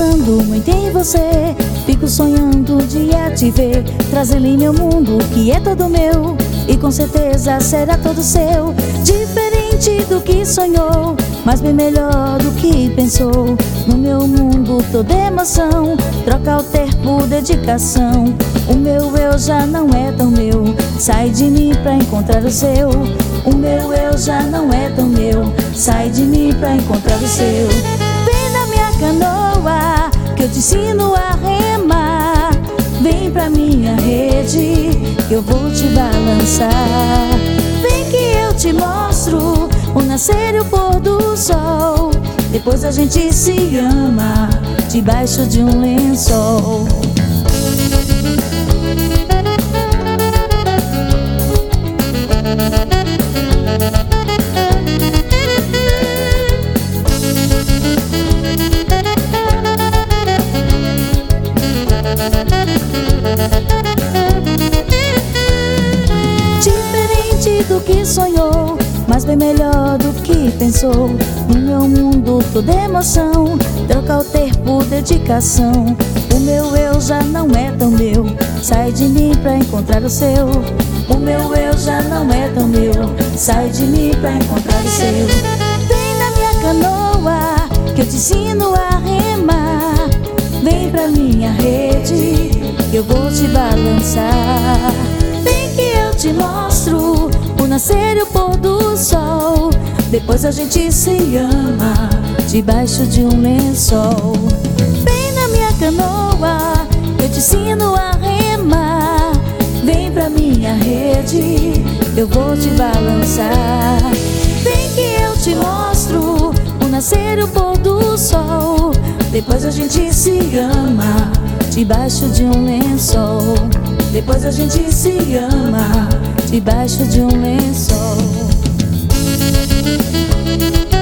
pensando muito em você. Fico sonhando um dia te ver, trazê-lo em meu mundo que é todo meu, e com certeza será todo seu. Diferente do que sonhou, mas bem melhor do que pensou. No meu mundo toda emoção, troca o ter por dedicação. O meu eu já não é tão meu, sai de mim pra encontrar o seu. O meu eu já não é tão meu, sai de mim pra encontrar o seu. Vem na minha canoa, que eu te ensino a remar. Vem pra minha rede, que eu vou te balançar. Vem que eu te mostro o nascer e o pôr do sol. Depois a gente se ama, debaixo de um lençol. Diferente do que sonhou, mas bem melhor do que pensou. No meu mundo toda emoção, troca o ter por dedicação. O meu eu já não é tão meu, sai de mim pra encontrar o seu. O meu eu já não é tão meu, sai de mim pra encontrar o seu. Vem na minha canoa, que eu te ensino a remar. Vem pra minha rede, que eu vou te balançar. Vem que eu te mostro o nascer e o pôr do sol. Depois a gente se ama, debaixo de um lençol. Vem na minha canoa, eu te ensino a remar. Vem pra minha rede, eu vou te balançar. Vem que eu te mostro o nascer e o pôr do sol. Depois a gente se ama, debaixo de um lençol. Depois a gente se ama, debaixo de um lençol.